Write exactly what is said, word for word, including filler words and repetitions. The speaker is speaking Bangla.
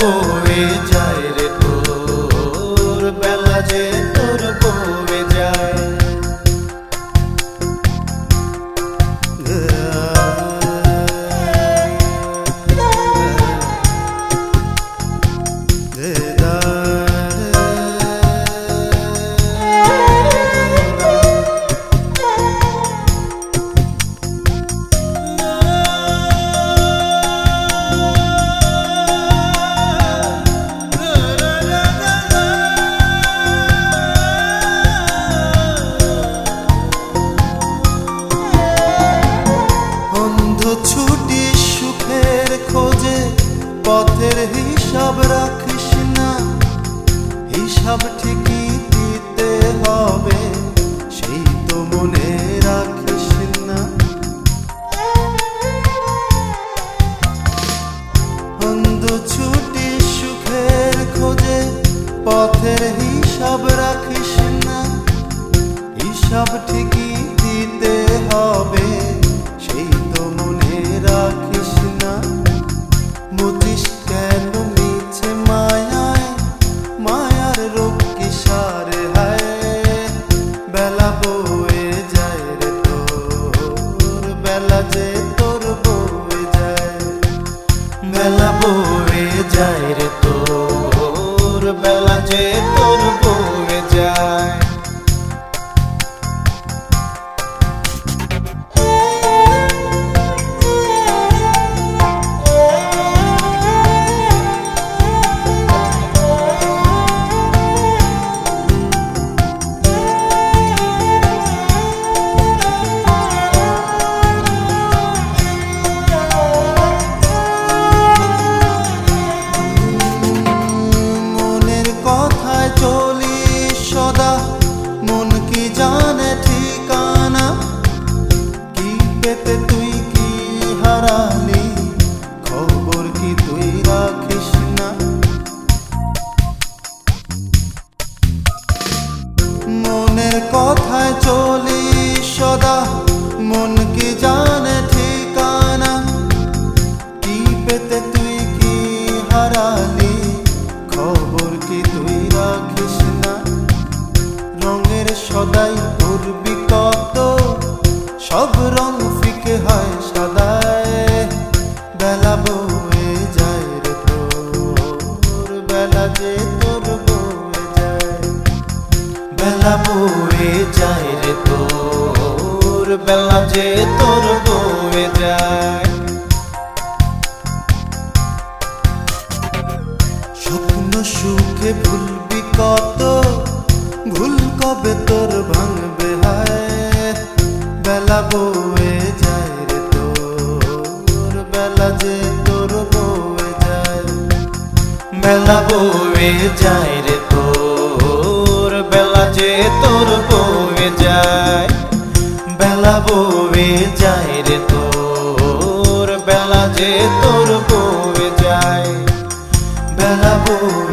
বয়ে যায় রে তোর, বেলা যে তোর বয়ে যায়। ছুটি সুখের খোঁজে পথের হিসাব রাখিস না, হিসাব ঠিকই দিতে হবে সেই তো মনে রাখিস না। অন্ধ ছুটি সুখের খোঁজে পথের হিসাব রাখিস না, হিসাব ঠিকই দিতে হবে সেই তো মনে রাখিস না। মতিস কেন মিছে মায়ায়, মায়ার রোগ কি সারে হায়, বেলা বয়ে যায় রে তোর, বেলা যে তোর বয়ে যায়। বেলা বয়ে যায় রে তোর, বেলা যে তোর বয়ে যায়। তুই কি হারালি খবর কি তুই রাখিস না, মনের কথায় চলি সদা মন কি জানে ঠিকানা। কি পেতে তুই কি হারালি খবর কি তুই রাখিস না। রঙের সদাই করবি কত, সব রং ফিকে হয় সাদায়, বেলা বয়ে যায় রে তোর, বেলা যে তোর বয়ে যায়। বেলা বয়ে যায় রে তোর, বেলা যে তোর বয়ে যায়। স্বপ্ন সুখে ভুলবি কত, ভুল কবে তোর ভাঙবে হায়, বেলা বয়ে যায় রে তোর, বেলা যে তোর বয়ে যায়। বেলা বয়ে যায় রে তোর, বেলা যে তোর বয়ে যায়। বেলা বয়ে যায় রে তোর, বেলা যে তোর বয়ে যায়। বেলা বয়ে